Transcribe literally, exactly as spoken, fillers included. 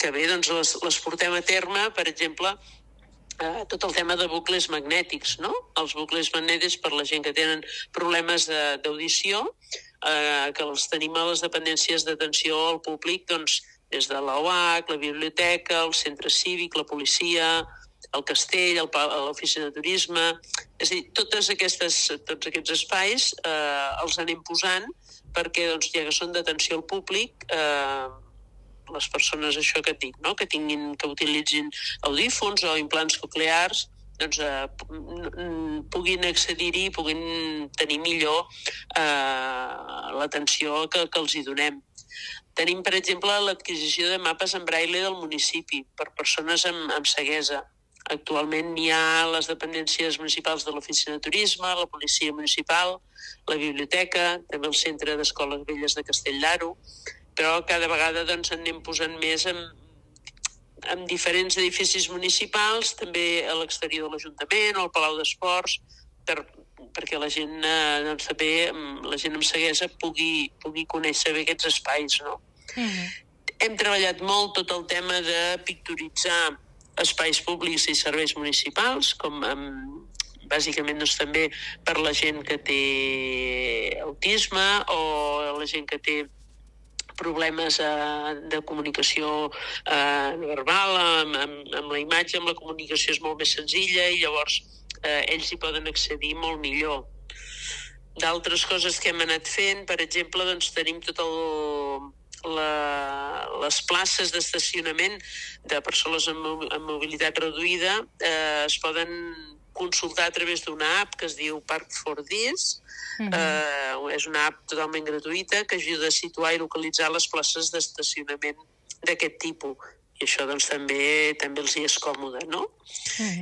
que bé, doncs les, les portem a terme, per exemple, eh, tot el tema de bucles magnètics, no? Els bucles magnètics per la gent que tenen problemes d'audició, eh, que els tenim a les dependències d'atenció al públic, doncs, des de l'O H, la biblioteca, el centre cívic, la policia, el castell, l'oficina de turisme. És a dir, totes aquestes, tots aquests espais eh, els anem posant perquè, doncs, ja que són d'atenció al públic, eh, les persones, això que et dic, no? que tinguin, que utilitzin audífons o implants coclears, doncs eh, puguin accedir-hi, puguin tenir millor eh, l'atenció que, que els hi donem. Tenim, per exemple, l'adquisició de mapes en braille del municipi per persones amb, amb ceguesa. Actualment hi ha les dependències municipals de l'oficina de turisme, la policia municipal, la biblioteca, també el centre d'escoles velles de Castell d'Aro, però cada vegada doncs, en anem posant més en, en diferents edificis municipals, també a l'exterior de l'Ajuntament o al Palau d'Esports, per, perquè la gent, eh, doncs, també, la gent amb ceguesa pugui, pugui conèixer bé aquests espais, no? Mm-hmm. Hem treballat molt tot el tema de pictoritzar espais públics i serveis municipals, com amb, bàsicament doncs, també per la gent que té autisme o la gent que té problemes eh, de comunicació eh, verbal, amb, amb, amb la imatge, amb la comunicació és molt més senzilla i llavors eh, ells hi poden accedir molt millor. D'altres coses que hem anat fent, per exemple, doncs, tenim tot el... La, les places d'estacionament de persones amb, amb mobilitat reduïda eh, es poden consultar a través d'una app que es diu Park for This. Mm-hmm. eh, és una app totalment gratuïta que ajuda a situar i localitzar les places d'estacionament d'aquest tipus. I això doncs, també també els hi és còmode, no? Mm-hmm.